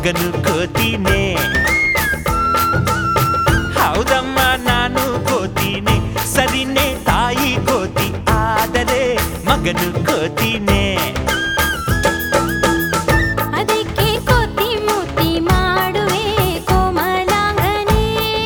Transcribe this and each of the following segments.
ಮಗನು ಕೋತಿನೇ. ಹೌದಮ್ಮ ನಾನು ಕೋತಿನೇ, ಸರಿನೇ ತಾಯಿ ಕೋತಿ, ಆದರೆ ಮಗನು ಕೋತಿನೇ. ಅದಕ್ಕೆ ಕೋತಿ ಮೂತಿ ಮಾಡುವೆ ಕೋಮಲಾಂಗನೇ.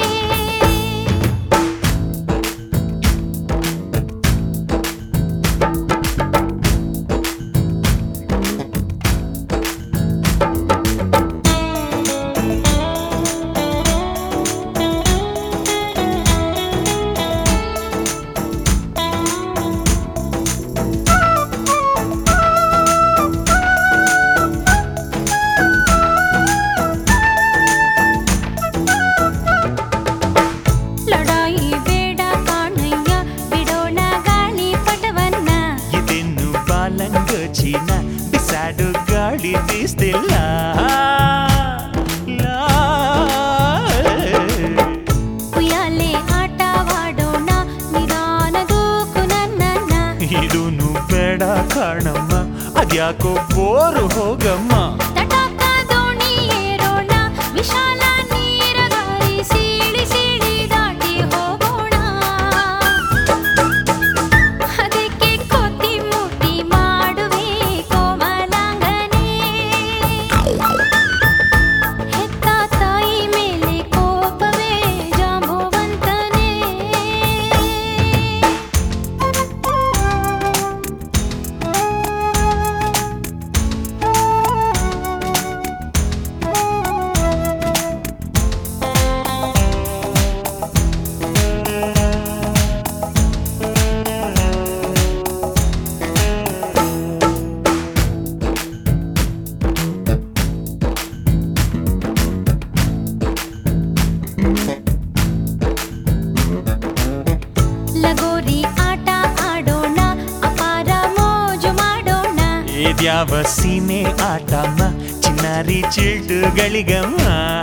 ಲಡಾಯಿ ಬೇಡ ಕಾಣಯ್ಯ, ಬಿಡೋಣ ಗಾಳಿ ಪಟವನ್ನ. ಇದೇನು ಬಾಲಂಗೋಚಿನ, ಬಿಸಾಡು ಗಾಳಿ ಬೀಸ್ತಿಲ್ಲ. ಉಯ್ಯಾಲೆ ಆಟವಾಡೋಣ, ನಿಧಾನದೂಕು ನನ್ನನ್ನ. ಇದೂನು ಬೇಡ ಕಾಣಮ್ಮ, ಅದ್ಯಾಕೋ ಬೋರು ಹೋಗಮ್ಮ. ತಟಾಕ ದೋಣಿ ಏರೋಣ, ವಿಶಾಲ ನೀರ ದಾರಿ ಸೀಳಿ ಸೀಳಿ ದಾಟಿ ಹೋಗೋಣ. ಅದಕ್ಕೆ ಕೋತಿ ಮೂತಿ ಮಾಡುವೆ ಕೋಮಲಾಂಗನೇ. ಹೆತ್ತ ತಾಯಿ ಮೇಲೆ ಕೋಪವೇ ಜಾಂಬವಂತನೇ. ಲಗೋರಿ ಆಟ ಆಡೋಣ, ಅಪಾರ ಮೋಜು ಮಾಡೋಣ. ಇದ್ಯಾವ ಸೀಮೆ ಆಟಮ್ಮ, ಚಿನ್ನಾರಿ ಚಿಲ್ಟುಗಳಿಗಮ್ಮ.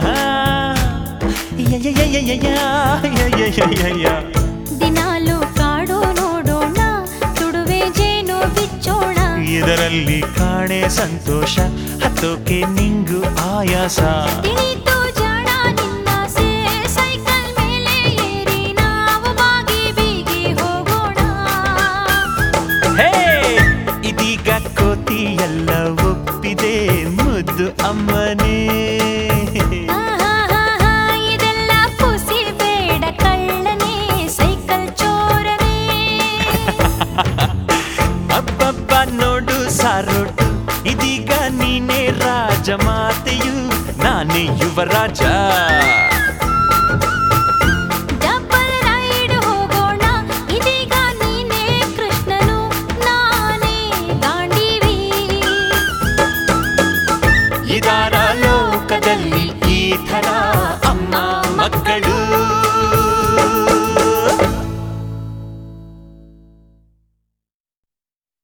ದಿನಾಲು ಕಾಡು ನೋಡೋಣ, ತುಡುವೆ ಜೇನು ಬಿಚ್ಚೋಣ. ಇದರಲ್ಲಿ ಕಾಣೆ ಸಂತೋಷ, ಹತ್ತೋಕೆ ನಿಂಗು ಆಯಾಸ. ತಿಳಿತು ಜಾಣ ನಿನ್ನಾಸೆ, ಸೈಕಲ್ ಮೇಲೆ ಏರಿ ನಾವು ಬಾಗಿ ಬೀಗಿ ಹೋಗೋಣ. ಹೇ ಇದೀಗ ಕೋತಿ ಎಲ್ಲ ಒಪ್ಪಿದೆ ಮುದ್ದು ಅಮ್ಮನೇ. ಆಹಾಹಾಹಾ, ಇದೆಲ್ಲ ಪುಸಿ ಬೇಡ ಕಳ್ಳನೇ, ಸೈಕಲ್ ಚೋರನೇ. ಅಬ್ಬಬ್ಬ ನೋಡು ಸಾರೋಟು, ಇದೀಗ ನೀನೇ ರಾಜಮಾತೆಯು, ನಾನೇ ಯುವರಾಜ. ಡಬಲ್ ರೈಡ್ ಹೋಗೋಣ, ಇದೀಗ ನೀನೇ ಕೃಷ್ಣನು, ನಾನೇ ಗಾಂಡೀವಿ. ಇದಾರ